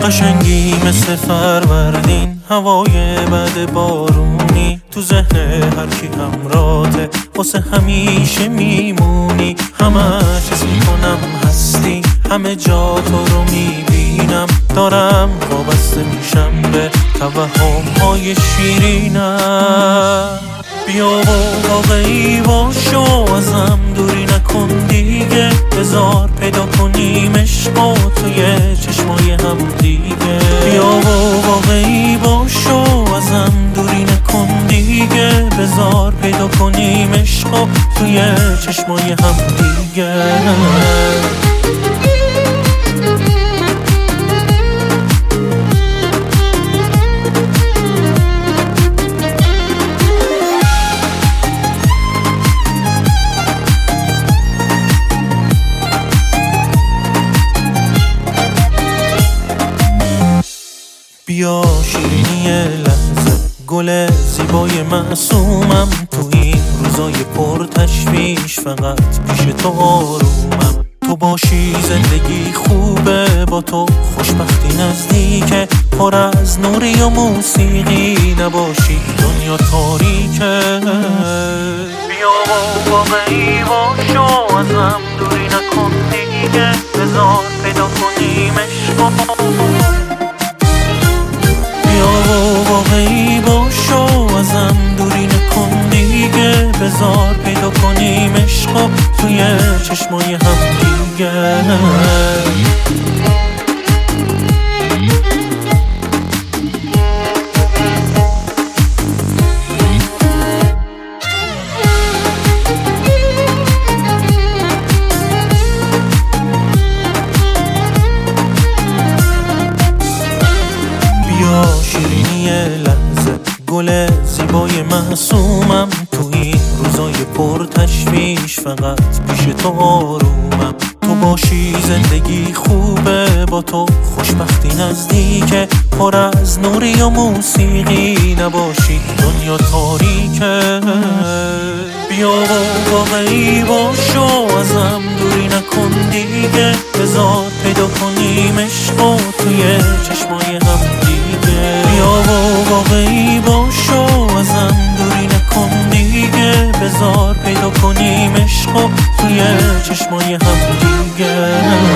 قشنگی مثل فروردین، هوای بعد بارونی، تو ذهن هر کی همراته، واسه همیشه میمونی. همش حس میکنم هستی، همه جا تو رو میبینم، دارم وابسته میشم به توهم‌های شیرینم. بیا و واقعی باشو، ازم دوری نکن دیگه، بذار پیدا کنیم عشقو توی چشمای هم دیگه. بیا و واقعی باشو، ازم دوری نکن دیگه، بذار پیدا کنیم عشقو توی چشمای هم دیگه. بیا شیرینی لحظه، گل زیبای معصومم، تو این روزای پر تشویش فقط پیش تو آرومم. تو باشی زندگی خوبه، با تو خوشبختی نزدیکه، پر از نوری و موسیقی، نباشی دنیا تاریکه. بیا و واقعی باشو، ازم دوری نکن دیگه، بذار پیدا کنیم عشقو. بیا و واقعی باشو، ازم دوری نکن دیگه، بذار پیدا کنیم عشقو توی چشمای هم دیگه. شیرینی لحظه، گل زیبای معصومم، تو این روزای پر تشویش فقط پیش تو آرومم. تو باشی زندگی خوبه، با تو خوشبختی نزدیکه، پر از نوری و موسیقی، نباشی دنیا تاریکه. بیا و واقعی باشو، ازم دوری نکن دیگه، بذار پیدا کنیم عشقو توی چشمای هم دیگه. بیا و واقعی باشو، ازم دوری نکن دیگه، بذار پیدا کنیم عشقو توی چشمای هم دیگه.